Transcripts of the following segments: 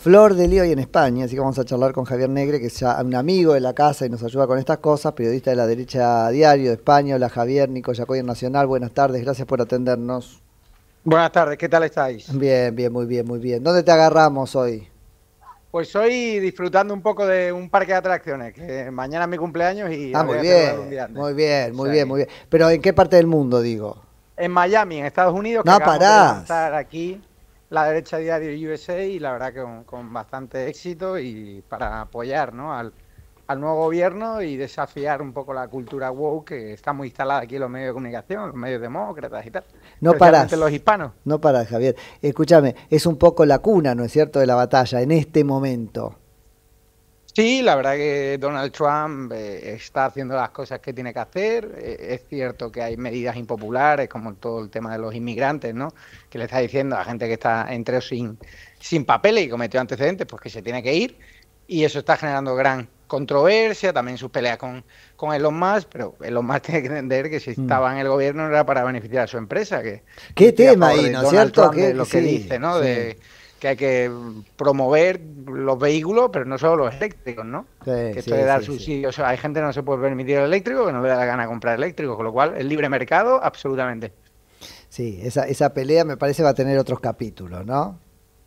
flor de lío hoy en España, así que vamos a charlar con Javier Negre, que es ya un amigo de la casa y nos ayuda con estas cosas, periodista de La Derecha Diario de España. Hola Javier, Nico Yacoy en Nacional, buenas tardes, gracias por atendernos. Buenas tardes, ¿qué tal estáis? Bien, bien, muy bien, muy bien. ¿Dónde te agarramos hoy? Pues hoy disfrutando un poco de un parque de atracciones, que mañana es mi cumpleaños y Ah, voy muy a celebrarlo un bien, día antes. muy bien, O muy sea bien, que muy bien. Pero ¿en qué parte del mundo digo? en Miami, en Estados Unidos, que No acabamos de parás. lanzar aquí La Derecha Diario USA y la verdad que con bastante éxito y para apoyar, ¿no? al nuevo gobierno y desafiar un poco la cultura woke que está muy instalada aquí en los medios de comunicación, los medios demócratas y tal, No especialmente los parás. hispanos. No parás, Javier. Escúchame, es un poco la cuna, ¿no es cierto?, de la batalla en este momento. Sí, la verdad que Donald Trump está haciendo las cosas que tiene que hacer. Es cierto que hay medidas impopulares, como todo el tema de los inmigrantes, ¿no? Que le está diciendo a gente que está entre o sin papeles y cometió antecedentes, pues que se tiene que ir. Y eso está generando gran controversia, también sus peleas con Elon Musk, pero Elon Musk tiene que entender que si Mm. estaba en el gobierno no era para beneficiar a su empresa, que yo ¿Qué estoy a tema favor ahí, de no es Donald cierto? Trump, de lo que Sí, dice, ¿no? sí, De que hay que promover los vehículos, pero no solo los eléctricos, ¿no? sí, Que esto de sí, dar sí, sí. subsidios, hay gente que no se puede permitir el eléctrico, que no le da la gana comprar eléctrico, con lo cual el libre mercado, absolutamente. Sí, esa pelea me parece va a tener otros capítulos, ¿no?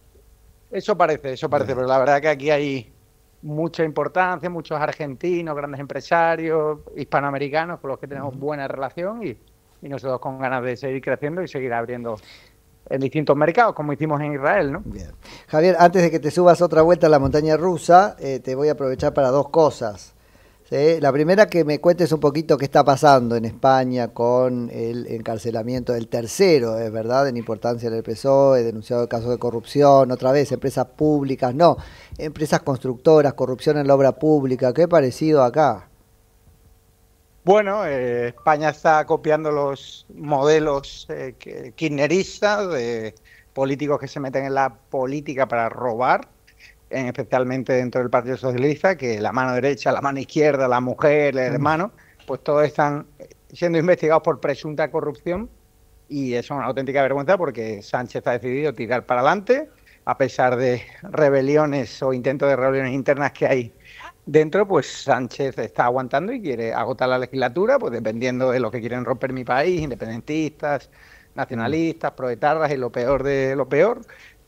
Eso parece, Bueno. pero la verdad que aquí hay mucha importancia, muchos argentinos, grandes empresarios, hispanoamericanos con los que tenemos Ujú. buena relación y nosotros con ganas de seguir creciendo y seguir abriendo en distintos mercados, como hicimos en Israel, ¿no? Bien. Javier, antes de que te subas otra vuelta a la montaña rusa, te voy a aprovechar para dos cosas. ¿Sí? La primera, que me cuentes un poquito qué está pasando en España con el encarcelamiento del tercero, es verdad, en importancia del PSOE, denunciado casos de corrupción, otra vez, empresas públicas, no, empresas constructoras, corrupción en la obra pública, qué parecido acá. Bueno, España está copiando los modelos kirchneristas de políticos que se meten en la política para robar, especialmente dentro del Partido Socialista, que la mano derecha, la mano izquierda, la mujer, el Mm. hermano, pues todos están siendo investigados por presunta corrupción y eso es una auténtica vergüenza porque Sánchez ha decidido tirar para adelante, a pesar de rebeliones o intentos de rebeliones internas que hay dentro, pues Sánchez está aguantando y quiere agotar la legislatura, pues dependiendo de lo que quieren romper mi país, independentistas, Mm. nacionalistas, proetarras y lo peor de lo peor.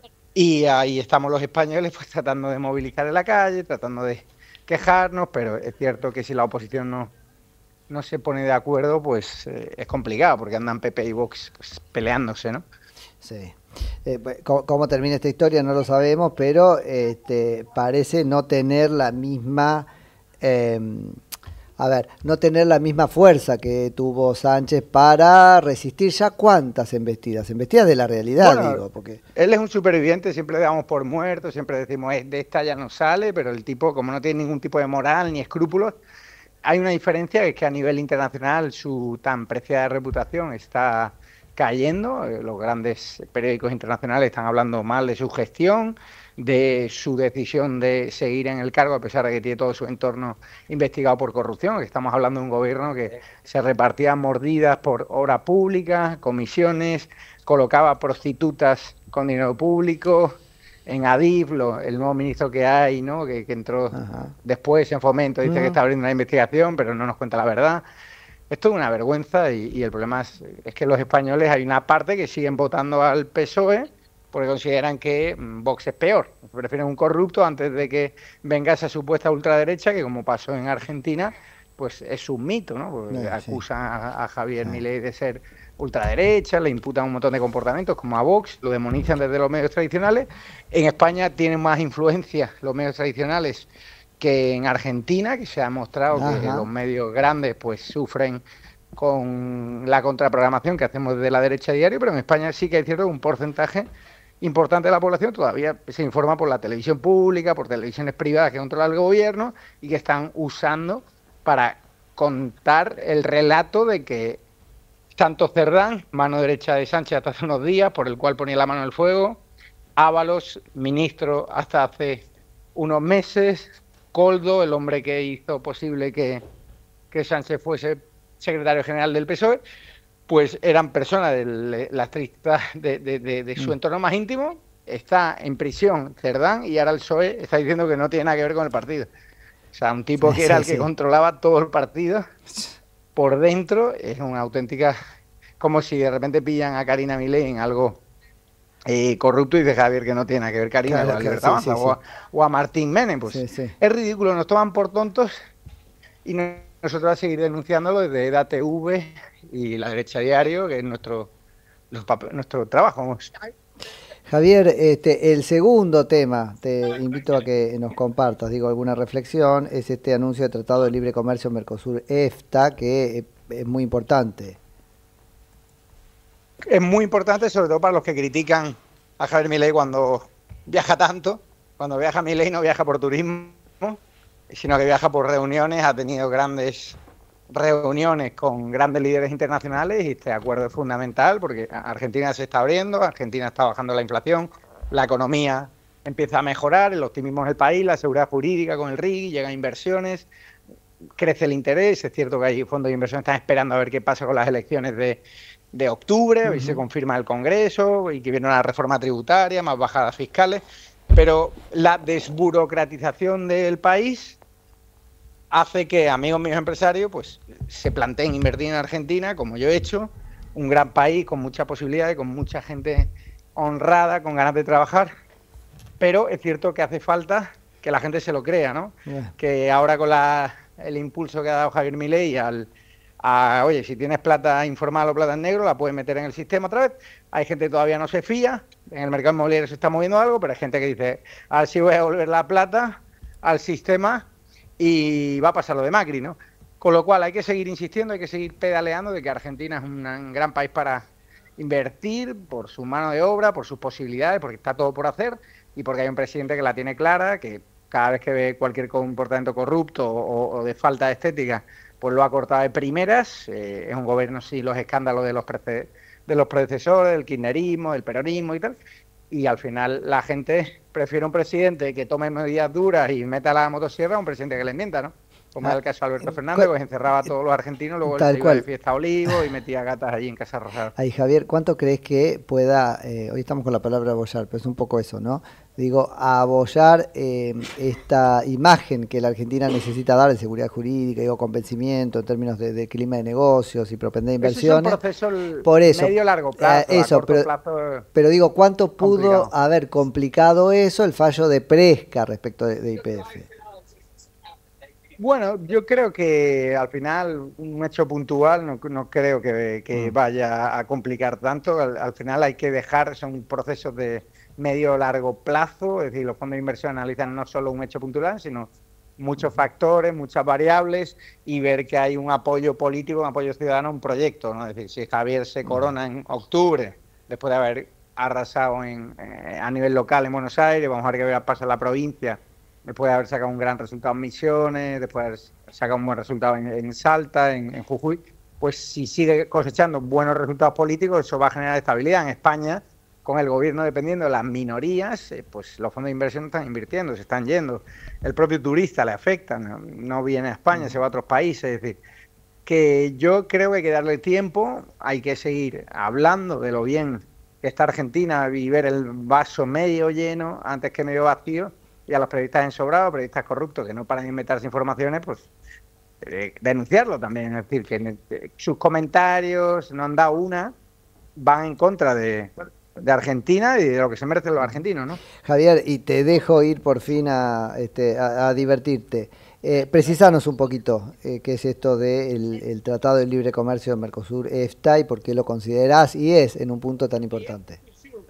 Y ahí estamos los españoles, pues tratando de movilizar en la calle, tratando de quejarnos, pero es cierto que si la oposición no se pone de acuerdo, pues es complicado, porque andan PP y Vox pues, peleándose, ¿no? Sí. Cómo termina esta historia no lo sabemos, pero parece no tener la misma, eh, a ver, no tener la misma fuerza que tuvo Sánchez para resistir ya cuántas embestidas, embestidas de la realidad, Bueno, digo, porque él es un superviviente, siempre le damos por muerto, siempre decimos, de esta ya no sale, pero el tipo, como no tiene ningún tipo de moral ni escrúpulos, hay una diferencia, que es que a nivel internacional su tan preciada reputación está cayendo. Los grandes periódicos internacionales están hablando mal de su gestión, de su decisión de seguir en el cargo, a pesar de que tiene todo su entorno investigado por corrupción. Estamos hablando de un gobierno que se repartía mordidas por obra pública, comisiones, colocaba prostitutas con dinero público. En Adif, el nuevo ministro que hay, ¿no? Que entró ajá. después en Fomento, dice que Mm. está abriendo una investigación, pero no nos cuenta la verdad. Esto es una vergüenza y el problema es que los españoles hay una parte que siguen votando al PSOE porque consideran que Vox es peor. Prefieren un corrupto antes de que venga esa supuesta ultraderecha que, como pasó en Argentina, pues es un mito, ¿no? Porque Sí, acusan a Javier sí. Milei de ser ultraderecha, le imputan un montón de comportamientos como a Vox, lo demonizan desde los medios tradicionales. En España tienen más influencia los medios tradicionales que en Argentina, que se ha demostrado que los Ajá. medios grandes pues sufren con la contraprogramación que hacemos desde la derecha diario, pero en España sí que hay cierto un porcentaje importante de la población todavía se informa por la televisión pública, por televisiones privadas que controla el gobierno y que están usando para contar el relato de que Santos Cerdán, mano derecha de Sánchez hasta hace unos días, por el cual ponía la mano en el fuego, Ábalos, ministro hasta hace unos meses, Coldo, el hombre que hizo posible que Sánchez fuese secretario general del PSOE, pues eran personas de la estricta de su Mm. entorno más íntimo, está en prisión Cerdán y ahora el PSOE está diciendo que no tiene nada que ver con el partido. O sea, un tipo que era el que controlaba todo el partido por dentro, es una auténtica... Como si de repente pillan a Karina Milei en algo corrupto y dice Javier que no tiene nada que ver Karina con la Libertad Avanza, o a Martín Menem. Pues es ridículo, nos toman por tontos y nosotros vamos a seguir denunciándolo desde EDATV y La Derecha Diario, que es nuestro trabajo. Javier, el segundo tema, te invito a que nos compartas, alguna reflexión, es este anuncio de Tratado de Libre Comercio Mercosur-EFTA, que es muy importante. Es muy importante, sobre todo para los que critican a Javier Milei cuando viaja tanto. Cuando viaja Milei no viaja por turismo, sino que viaja por reuniones, ha tenido grandes reuniones con grandes líderes internacionales y este acuerdo es fundamental porque Argentina se está abriendo, Argentina está bajando la inflación, la economía empieza a mejorar, el optimismo en el país, la seguridad jurídica con el RIGI, llegan inversiones, crece el interés. Es cierto que hay fondos de inversión que están esperando a ver qué pasa con las elecciones de octubre, hoy se confirma el Congreso y que viene una reforma tributaria, más bajadas fiscales, pero la desburocratización del país hace que amigos míos empresarios pues se planteen invertir en Argentina, como yo he hecho, un gran país con muchas posibilidades, con mucha gente honrada, con ganas de trabajar, pero es cierto que hace falta que la gente se lo crea, ¿no? Que ahora con el impulso que ha dado Javier Milei oye, si tienes plata informal o plata en negro, la puedes meter en el sistema otra vez. Hay gente que todavía no se fía, en el mercado inmobiliario se está moviendo algo, pero hay gente que dice, a ver si voy a volver la plata al sistema y va a pasar lo de Macri, ¿no? Con lo cual hay que seguir insistiendo, hay que seguir pedaleando de que Argentina es un gran país para invertir por su mano de obra, por sus posibilidades, porque está todo por hacer y porque hay un presidente que la tiene clara, que cada vez que ve cualquier comportamiento corrupto o de falta de estética, pues lo ha cortado de primeras. Es un gobierno sin los escándalos de los predecesores, del kirchnerismo, del peronismo y tal. Y al final la gente prefiere un presidente que tome medidas duras y meta la motosierra a un presidente que le mienta, ¿no? Como era el caso de Alberto Fernández, pues encerraba a todos los argentinos, luego se iba de fiesta a Olivo y metía gatas allí en Casa Rosada. Ahí, Javier, ¿cuánto crees que pueda, hoy estamos con la palabra abollar, pero es un poco eso, ¿no? Abollar esta imagen que la Argentina necesita dar de seguridad jurídica, convencimiento en términos de clima de negocios y propender inversiones? Eso es un proceso medio-largo plazo, plazo. Pero ¿cuánto pudo haber complicado eso el fallo de Presca respecto de YPF? Bueno, yo creo que al final un hecho puntual no creo que vaya a complicar tanto. Al final hay que dejar, son procesos de medio o largo plazo, es decir, los fondos de inversión analizan no solo un hecho puntual, sino muchos factores, muchas variables y ver que hay un apoyo político, un apoyo ciudadano a un proyecto, ¿no? Es decir, si Javier se corona en octubre, después de haber arrasado a nivel local en Buenos Aires, vamos a ver qué pasa en la provincia, después de haber sacado un gran resultado en Misiones, después de haber sacado un buen resultado en Salta, en Jujuy, pues si sigue cosechando buenos resultados políticos, eso va a generar estabilidad en España. Con el gobierno dependiendo de las minorías, pues los fondos de inversión están invirtiendo, se están yendo. El propio turista le afecta, no viene a España, se va a otros países. Es decir, que yo creo que hay que darle tiempo, hay que seguir hablando de lo bien que está Argentina y ver el vaso medio lleno antes que medio vacío, y a los periodistas ensobrados, periodistas corruptos que no paran de inventarse informaciones, pues denunciarlo también. Es decir, que sus comentarios no han dado una, van en contra de Argentina y de lo que se merecen los argentinos, ¿no? Javier, y te dejo ir por fin a divertirte. Precisanos un poquito qué es esto del Tratado de Libre Comercio de Mercosur-EFTA y por qué lo considerás y es en un punto tan importante.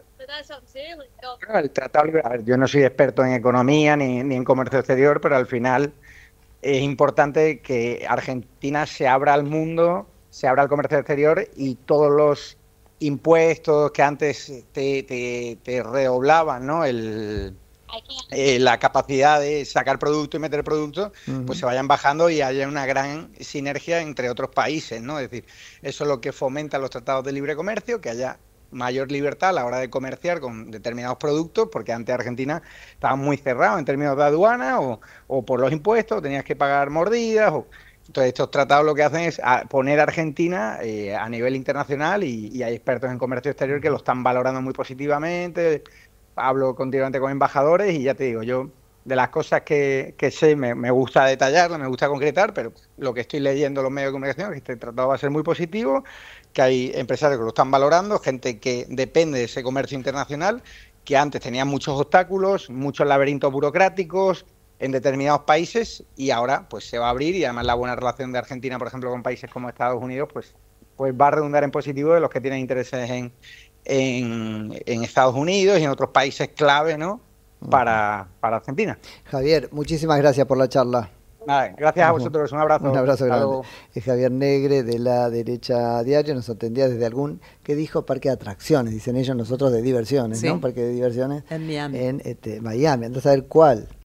El Tratado Libre, a ver, yo no soy experto en economía ni en comercio exterior, pero al final es importante que Argentina se abra al mundo, se abra al comercio exterior y todos los impuestos que antes te redoblaban, ¿no? La capacidad de sacar producto y meter producto, pues se vayan bajando y haya una gran sinergia entre otros países, ¿no? Es decir, eso es lo que fomenta los tratados de libre comercio, que haya mayor libertad a la hora de comerciar con determinados productos, porque antes Argentina estaba muy cerrado en términos de aduana o por los impuestos, tenías que pagar mordidas. Entonces estos tratados lo que hacen es poner a Argentina a nivel internacional y hay expertos en comercio exterior que lo están valorando muy positivamente. hablo continuamente con embajadores y ya te digo, yo de las cosas que sé me gusta detallarlas, me gusta concretar, pero lo que estoy leyendo en los medios de comunicación es que este tratado va a ser muy positivo, que hay empresarios que lo están valorando, gente que depende de ese comercio internacional, que antes tenía muchos obstáculos, muchos laberintos burocráticos en determinados países y ahora pues se va a abrir y además la buena relación de Argentina, por ejemplo, con países como Estados Unidos, pues va a redundar en positivo de los que tienen intereses en Estados Unidos y en otros países clave, ¿no? Para Argentina. Javier, muchísimas gracias por la charla. Nada, gracias a vosotros, un abrazo. Un abrazo grande. Luego. Es Javier Negre de La Derecha Diario, nos atendía desde algún, ¿qué dijo? Parque de atracciones, dicen ellos, nosotros de diversiones, sí, ¿no? Parque de diversiones en Miami. En Miami, andás a ver cuál.